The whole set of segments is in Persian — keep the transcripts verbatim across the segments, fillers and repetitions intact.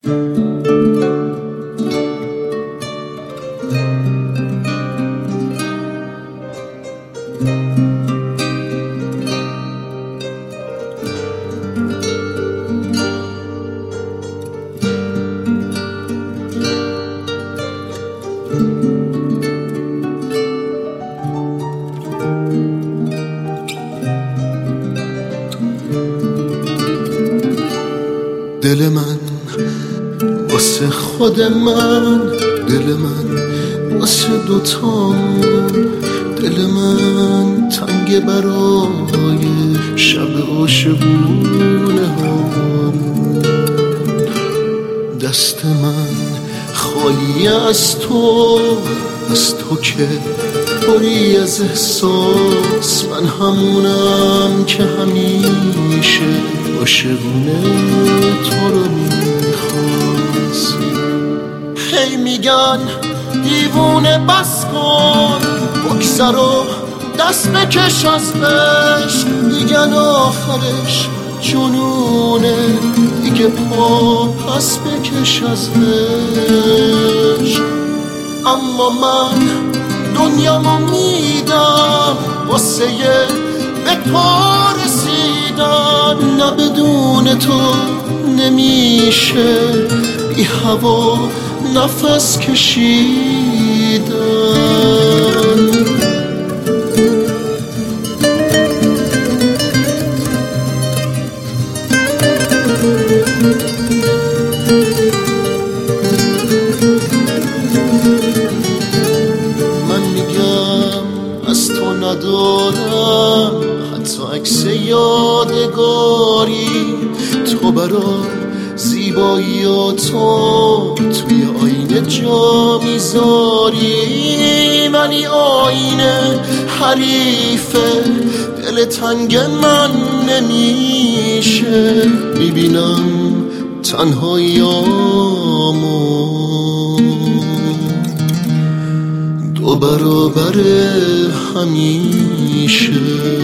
دل من واسه خود من، دل من واسه دوتا، دل من تنگ برای شب عاشقونه ها. دست من خالی از تو، از تو که پری از احساس، من همونم که همیشه عاشقونه تو رو میخواست. هی میگن دیوونه بس کن، بگذر و دست بکش از عشق، میگن آخرش جنونه، دیگه پا پس بکش از عشق. اما من دنیامو میدم واسه به پا رسیدن، نه بدون تو نمیشه بی هوا نفس کشیدن. من میگم از تو ندارم حتی عکس یادگاری، تو برای زیباییاتو توی آینه جا میذاری. منی آینه حریفه، دل تنگ من نمیشه، میبینم تنهاییامو دو برابر همیشه.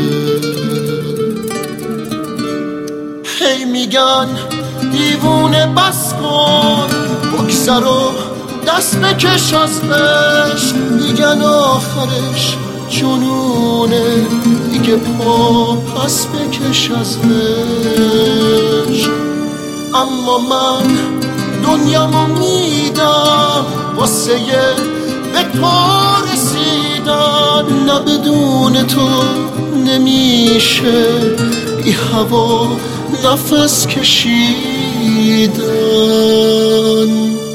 هی میگن دیوونه بس کن، بگذر و دست بکش از عشق، میگن آخرش جنونه، دیگه پا پس بکش از عشق. اما من دنیامو میدم واسه به پا رسیدن، نه بدون تو نمیشه بی هوا نفس کشیدن.